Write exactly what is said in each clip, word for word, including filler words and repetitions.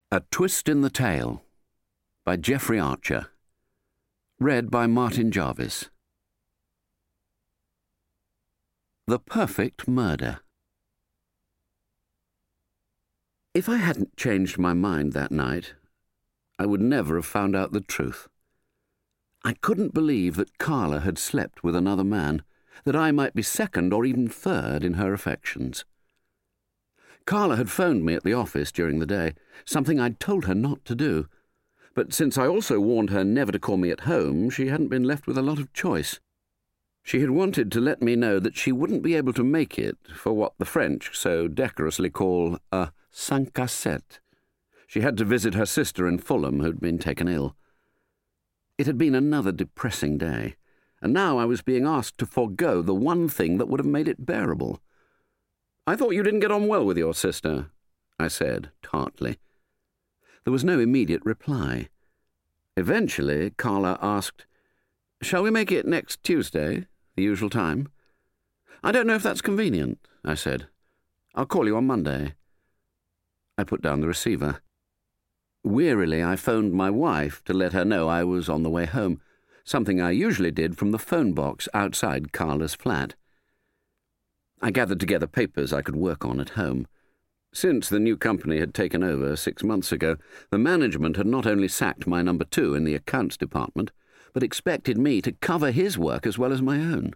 A Twist in the Tale by Jeffrey Archer. Read by Martin Jarvis. The Perfect Murder. If I hadn't changed my mind that night, I would never have found out the truth. I couldn't believe that Carla had slept with another man, that I might be second or even third in her affections. Carla had phoned me at the office during the day, something I'd told her not to do. But since I also warned her never to call me at home, she hadn't been left with a lot of choice. She had wanted to let me know that she wouldn't be able to make it for what the French so decorously call a cinq à sept. She had to visit her sister in Fulham, who'd been taken ill. It had been another depressing day, and now I was being asked to forego the one thing that would have made it bearable. "I thought you didn't get on well with your sister," I said tartly. There was no immediate reply. Eventually, Carla asked, "Shall we make it next Tuesday, the usual time?" "I don't know if that's convenient," I said. "I'll call you on Monday." I put down the receiver. Wearily, I phoned my wife to let her know I was on the way home, something I usually did from the phone box outside Carla's flat. I gathered together papers I could work on at home. Since the new company had taken over six months ago, the management had not only sacked my number two in the accounts department, but expected me to cover his work as well as my own.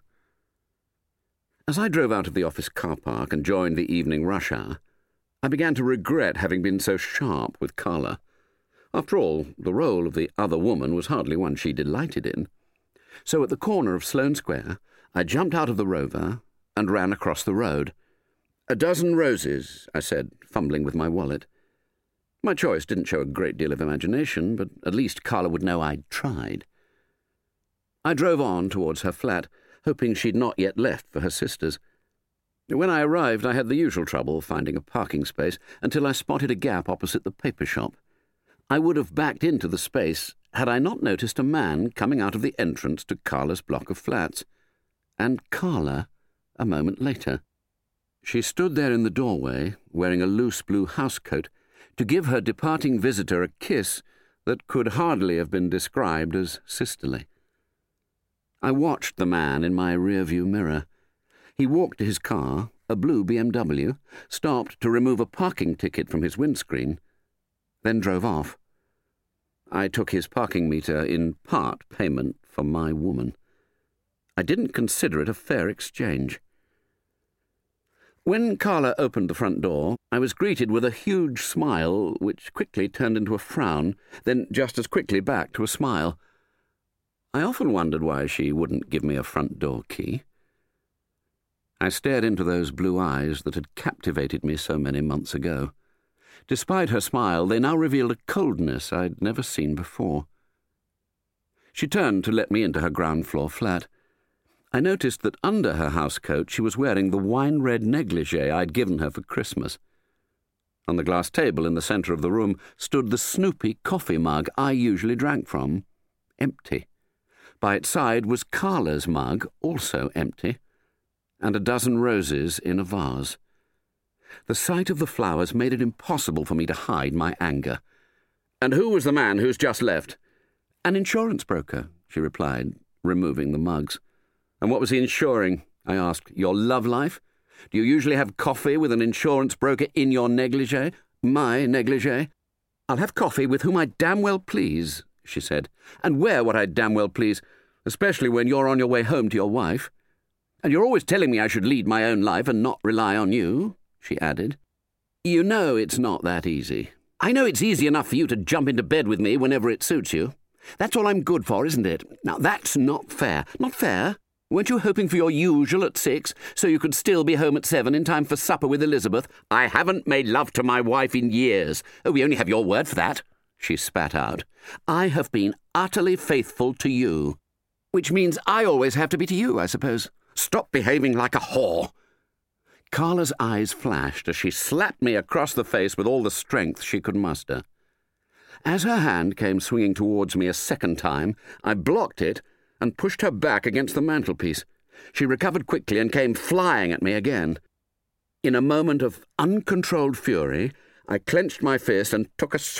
As I drove out of the office car park and joined the evening rush hour, I began to regret having been so sharp with Carla. After all, the role of the other woman was hardly one she delighted in. So at the corner of Sloane Square, I jumped out of the Rover and ran across the road. "A dozen roses," I said, fumbling with my wallet. My choice didn't show a great deal of imagination, but at least Carla would know I'd tried. I drove on towards her flat, hoping she'd not yet left for her sister's. When I arrived, I had the usual trouble finding a parking space until I spotted a gap opposite the paper shop. I would have backed into the space had I not noticed a man coming out of the entrance to Carla's block of flats. And Carla a moment later. She stood there in the doorway, wearing a loose blue housecoat, to give her departing visitor a kiss that could hardly have been described as sisterly. I watched the man in my rearview mirror. He walked to his car, a blue B M W, stopped to remove a parking ticket from his windscreen, then drove off. I took his parking meter in part payment for my woman. I didn't consider it a fair exchange. When Carla opened the front door, I was greeted with a huge smile, which quickly turned into a frown, then just as quickly back to a smile. I often wondered why she wouldn't give me a front door key. I stared into those blue eyes that had captivated me so many months ago. Despite her smile, they now revealed a coldness I'd never seen before. She turned to let me into her ground-floor flat. I noticed that under her housecoat she was wearing the wine-red negligee I'd given her for Christmas. On the glass table in the centre of the room stood the Snoopy coffee mug I usually drank from, empty. By its side was Carla's mug, also empty, and a dozen roses in a vase. The sight of the flowers made it impossible for me to hide my anger. "And who was the man who's just left?" "An insurance broker," she replied, removing the mugs. "And what was he insuring?" I asked. "Your love life? Do you usually have coffee with an insurance broker in your negligee? My negligee?" "I'll have coffee with whom I damn well please," she said, "and wear what I damn well please, especially when you're on your way home to your wife. And you're always telling me I should lead my own life and not rely on you," she added. "You know it's not that easy. I know it's easy enough for you to jump into bed with me whenever it suits you. That's all I'm good for, isn't it? Now, that's not fair. Not fair. Weren't you hoping for your usual at six, so you could still be home at seven in time for supper with Elizabeth?" "I haven't made love to my wife in years." "Oh, we only have your word for that," she spat out. "I have been utterly faithful to you." "Which means I always have to be to you, I suppose." "Stop behaving like a whore." Carla's eyes flashed as she slapped me across the face with all the strength she could muster. As her hand came swinging towards me a second time, I blocked it and pushed her back against the mantelpiece. She recovered quickly and came flying at me again. In a moment of uncontrolled fury, I clenched my fist and took a